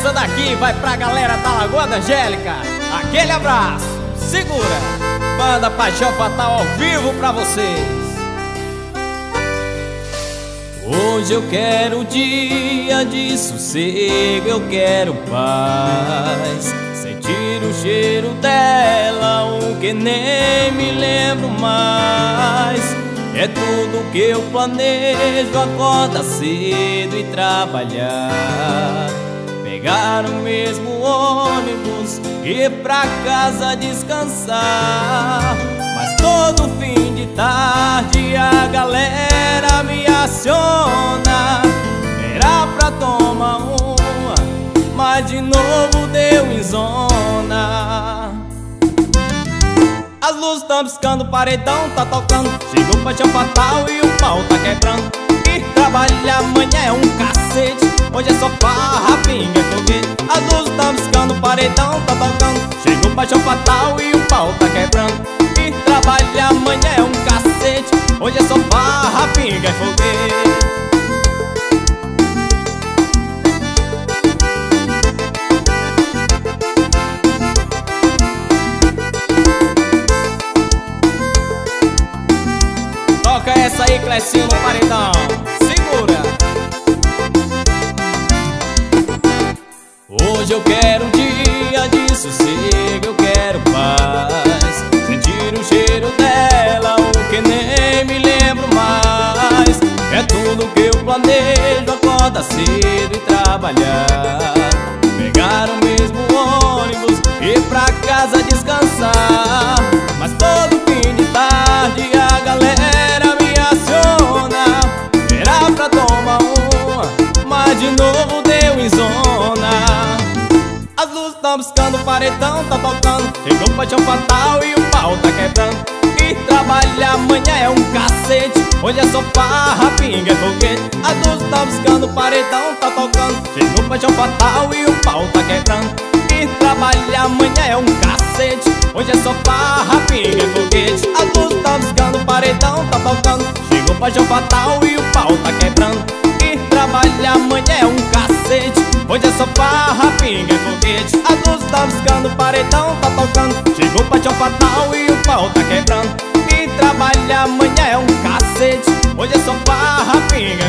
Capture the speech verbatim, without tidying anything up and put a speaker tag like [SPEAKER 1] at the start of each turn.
[SPEAKER 1] essa daqui vai pra galera da Lagoa da Angélica. Aquele abraço, segura. Banda Paixão Fatal ao vivo pra vocês. Hoje eu quero um dia de sossego, eu quero paz. Sentir o cheiro dela, o que nem me lembro mais. É tudo que eu planejo, acordar cedo e trabalhar. Pegar o mesmo ônibus e ir pra casa descansar. Mas todo fim de tarde a galera me aciona. Era pra tomar uma, mas de novo deu em zona. As luzes tão piscando, o paredão tá tocando. Chegou o Paixão Fatal e o pau tá quebrando. E trabalhar amanhã é um cacete. Hoje é só farra, pinga e foguete. As luzes tão piscando, o paredão tá tocando. Chegou o Paixão Fatal e o pau tá quebrando. E trabalhar amanhã é um cacete. Hoje é só farra, pinga e foguete. Toca essa aí, Clecinho, no paredão. Segura. Hoje eu quero um dia de sossego, eu quero paz. Sentir o cheiro dela, o que nem me lembro mais. É tudo que eu planejo, acordar cedo e trabalhar. Pegar o mesmo ônibus e ir pra casa descansar. Mas todo fim de tarde a galera me aciona. Era pra tomar uma, mas de novo deu em zona. As luzes tão piscando, o paredão tá tocando. Chegou o Paixão Fatal e o pau tá quebrando. E trabalhar amanhã é um cacete. Hoje é só farra, pinga e foguete. As luzes tão piscando, o paredão tá tocando. Chegou o Paixão Fatal e o pau tá quebrando. E trabalhar amanhã é um cacete. Hoje é só farra, pinga e foguete. As luzes tão piscando, o paredão tá tocando. Chegou o Paixão Fatal e o pau tá quebrando. E trabalhar amanhã é um cacete. Hoje é só farra, pinga e foguete. As luzes tão piscando, o paredão tá tocando. Chegou o Paixão Fatal e o pau tá quebrando. E trabalhar amanhã é um cacete. Hoje é só farra, pinga